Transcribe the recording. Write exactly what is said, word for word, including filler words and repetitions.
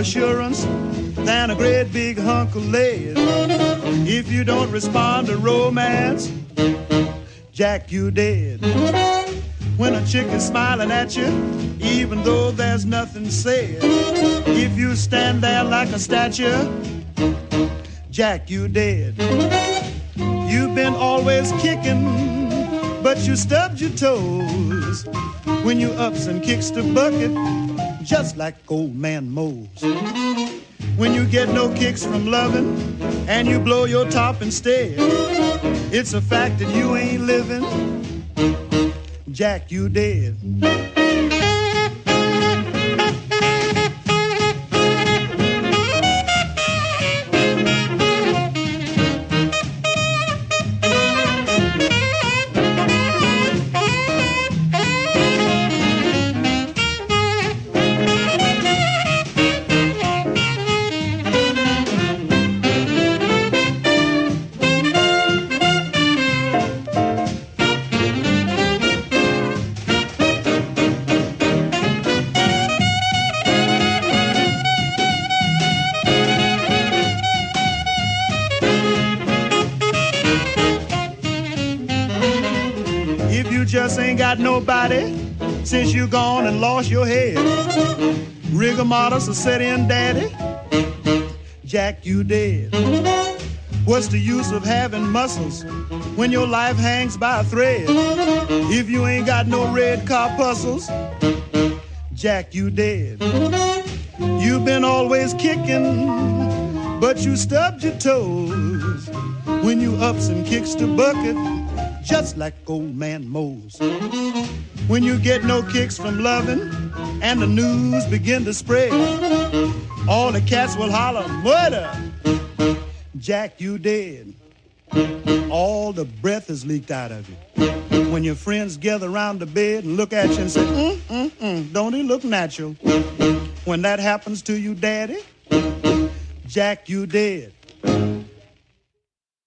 assurance than a great big hunk of lead. If you don't respond to romance, Jack, you dead. When a chick is smiling at you, even though there's nothing said, if you stand there like a statue, Jack, you dead. You've been always kicking, but you stubbed your toes when you ups and kicks the bucket, just like old man Mose. When you get no kicks from loving and you blow your top instead, it's a fact that you ain't living, Jack, you dead. Just ain't got nobody since you gone and lost your head. Rigor mortis will set in, daddy, Jack, you dead. What's the use of having muscles when your life hangs by a thread? If you ain't got no red corpuscles, Jack, you dead. You've been always kicking, but you stubbed your toes when you ups and kicks the bucket, just like old man Mose. When you get no kicks from loving and the news begin to spread, all the cats will holler, murder, Jack, you dead. All the breath is leaked out of you. When your friends gather around the bed and look at you and say, mm, mm, mm, don't he look natural? When that happens to you, daddy, Jack, you dead.